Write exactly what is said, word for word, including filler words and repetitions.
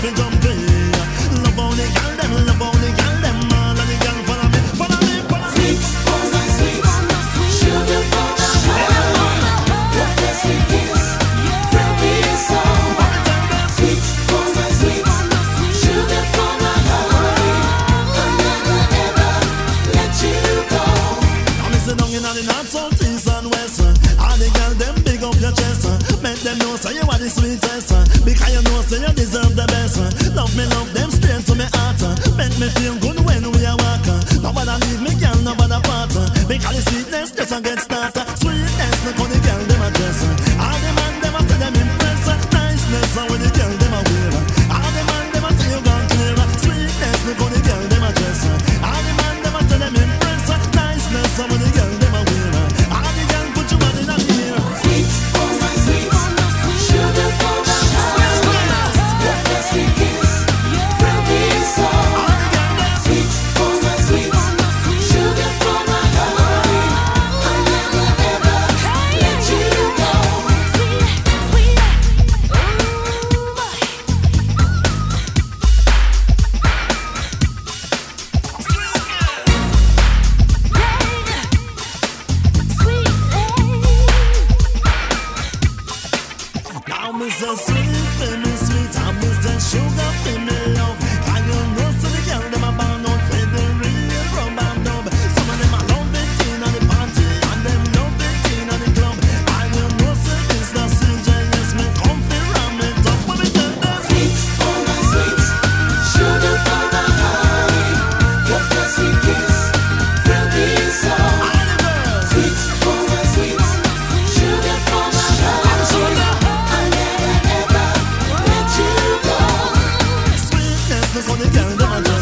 fi jumpy. Love how the girl them, love how the girl them, all of the girl follow me, follow me, follow me. Sweet, oh my sweet, sugar for my heart. Your first sweet kiss, from me is all. Sweet, oh my sweet, sugar for my heart. I'll never ever let you go. I'm sitting down in the north, south, east and west. All the girl them big up your chest. Make them know say you are the sweetest. Because you know say you deserve the best. Love me, love them straight to me heart. Make me feel good when we are walking. Nobody leave me, girl, nobody part. Because the sweetness just a get started. Sweetness, look how the girl them a dress. All the man them a say them impress. Niceness, how the girl them a wear. All the man them a say you gone clear. Sweetness, look how the girl them a dress. All the man them a say them impress. Niceness, how the girl them a wear. All the girl put you on in a mirror. Sweet, oh my sweet, sugar for my heart. Your first sweet kiss, from me is all. Sweet, oh my sweet, sugar for my heart. I'll never ever let you go. Now me say sweet for me sweet, and me say sugar for me love. And you know so the girl them a born out for the real rum and dub. Some of them a love it in on the party, and them love it in on the club. And you know so this the C J S me come fi ram it up. What me tell them? Sweet, oh my sweet, sugar for my heart. Your first sweet kiss, from me is all. All the girls, Sweet, oh my sweet, sugar for my heart. I'll never ever let you go. sweetness, look how the girl them a